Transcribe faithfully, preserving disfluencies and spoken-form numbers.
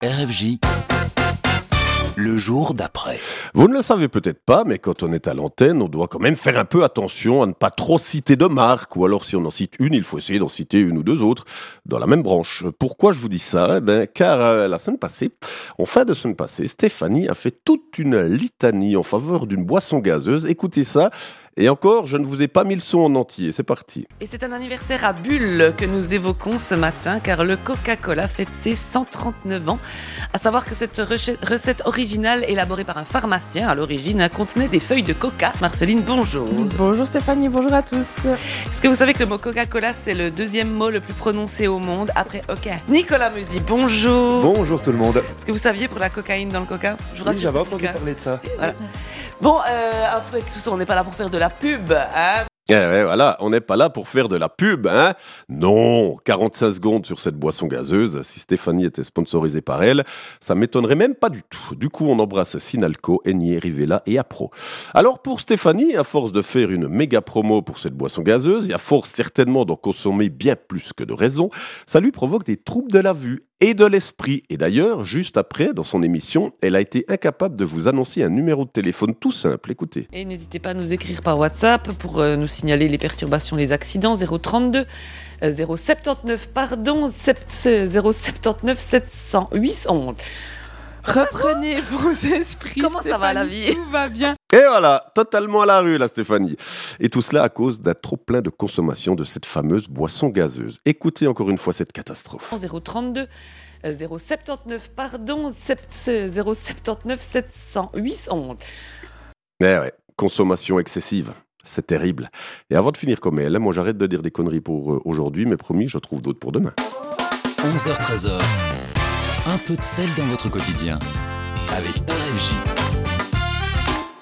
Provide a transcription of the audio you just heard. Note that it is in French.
R F J, le jour d'après. Vous ne le savez peut-être pas, mais quand on est à l'antenne, on doit quand même faire un peu attention à ne pas trop citer de marques, ou alors si on en cite une, il faut essayer d'en citer une ou deux autres dans la même branche. Pourquoi je vous dis ça ? Eh ben, car euh, la semaine passée, en fin de semaine passée, Stéphanie a fait toute une litanie en faveur d'une boisson gazeuse. Écoutez ça. Et encore, je ne vous ai pas mis le son en entier, c'est parti. Et c'est un anniversaire à bulles que nous évoquons ce matin, car le Coca-Cola fête ses cent trente-neuf ans. À savoir que cette recette originale, élaborée par un pharmacien à l'origine, contenait des feuilles de coca. Marceline, bonjour. Bonjour Stéphanie, bonjour à tous. Est-ce que vous savez que le mot Coca-Cola, c'est le deuxième mot le plus prononcé au monde, après OK. Nicolas Musy, bonjour. Bonjour tout le monde. Est-ce que vous saviez pour la cocaïne dans le coca ? Je vous Oui, rassure, j'avais c'est entendu le cas. parler de ça. Voilà. Bon, euh, après tout ça, on n'est pas là pour faire de la pub, hein. Eh ouais, voilà, on n'est pas là pour faire de la pub, hein ? Non, quarante-cinq secondes sur cette boisson gazeuse. Si Stéphanie était sponsorisée par elle, ça m'étonnerait même pas du tout. Du coup, on embrasse Sinalco, Enier, Rivella et Apro. Alors pour Stéphanie, à force de faire une méga promo pour cette boisson gazeuse, et à force certainement d'en consommer bien plus que de raison, ça lui provoque des troubles de la vue et de l'esprit. Et d'ailleurs, juste après, dans son émission, elle a été incapable de vous annoncer un numéro de téléphone tout simple. Écoutez. Et n'hésitez pas à nous écrire par WhatsApp pour euh, nous signaler les perturbations, les accidents. zéro trente-deux, euh, zéro soixante-dix-neuf, pardon, zéro soixante-dix-neuf, sept cents, huit cents. Reprenez vos esprits. Comment ça va, la vie ? Tout va bien. Et voilà, totalement à la rue là, Stéphanie. Et tout cela à cause d'un trop plein de consommation de cette fameuse boisson gazeuse. Écoutez encore une fois cette catastrophe. zéro trente-deux, euh, zéro soixante-dix-neuf, pardon, zéro soixante-dix-neuf, sept cents, huit cents. Eh ouais, consommation excessive. C'est terrible. Et avant de finir comme elle, moi j'arrête de dire des conneries pour euh, aujourd'hui, mais promis, je trouve d'autres pour demain. onze heures treize, un peu de sel dans votre quotidien avec R F J.